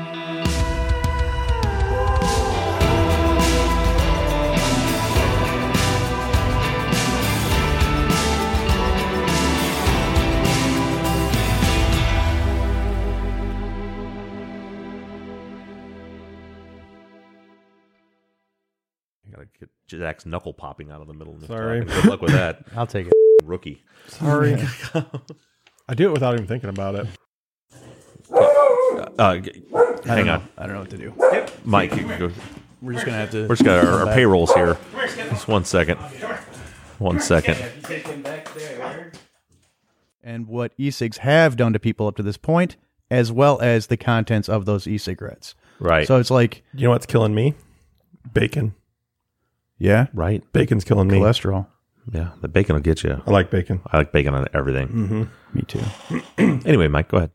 Get Jack's knuckle popping out of the middle of the Sorry. Talk. Good luck with that. I'll take it. Rookie. Sorry. I do it without even thinking about it. Uh, g- hang on. Know. I don't know what to do. Mike, you can go. We're just going to have to... We're just got our, our payrolls here. Just one second. One second. And what e-cigs have done to people up to this point, as well as the contents of those e-cigarettes. Right. So it's like... You know what's killing me? Bacon. Yeah? Right. Bacon's killing me. Cholesterol. Yeah, the bacon will get you. I like bacon. I like bacon on everything. Mm-hmm. Me too. Anyway, Mike, go ahead.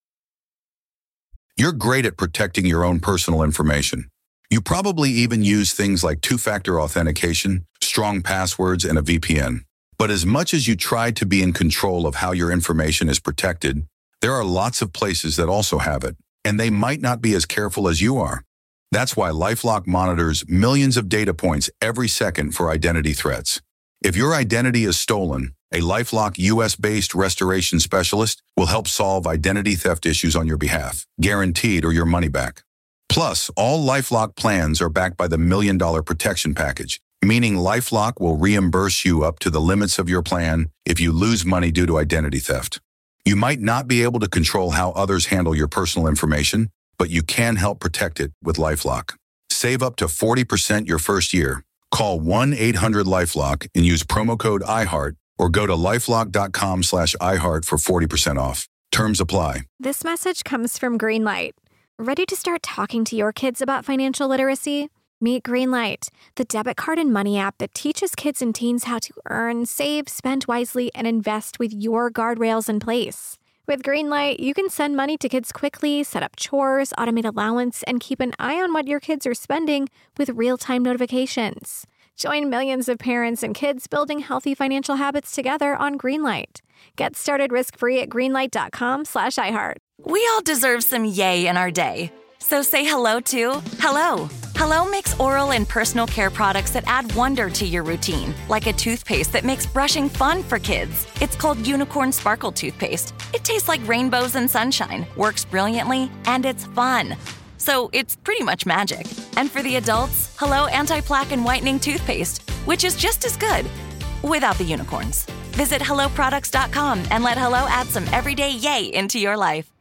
You're great at protecting your own personal information. You probably even use things like two-factor authentication, strong passwords, and a V P N. But as much as you try to be in control of how your information is protected, there are lots of places that also have it, and they might not be as careful as you are. That's why LifeLock monitors millions of data points every second for identity threats. If your identity is stolen, a LifeLock U S-based restoration specialist will help solve identity theft issues on your behalf, guaranteed or your money back. Plus, all LifeLock plans are backed by the Million Dollar Protection Package, meaning LifeLock will reimburse you up to the limits of your plan if you lose money due to identity theft. You might not be able to control how others handle your personal information, but you can help protect it with LifeLock. Save up to forty percent your first year. Call one eight hundred LifeLock and use promo code iHeart or go to lifelock.com slash iHeart for forty percent off. Terms apply. This message comes from Greenlight. Ready to start talking to your kids about financial literacy? Meet Greenlight, the debit card and money app that teaches kids and teens how to earn, save, spend wisely, and invest with your guardrails in place. With Greenlight, you can send money to kids quickly, set up chores, automate allowance, and keep an eye on what your kids are spending with real-time notifications. Join millions of parents and kids building healthy financial habits together on Greenlight. Get started risk-free at greenlight.com slash iHeart. We all deserve some yay in our day. So say hello to Hello. Hello makes oral and personal care products that add wonder to your routine, like a toothpaste that makes brushing fun for kids. It's called Unicorn Sparkle Toothpaste. It tastes like rainbows and sunshine, works brilliantly, and it's fun. So it's pretty much magic. And for the adults, Hello Anti-Plaque and Whitening Toothpaste. which is just as good without the unicorns. Visit hello products dot com and let Hello add some everyday yay into your life.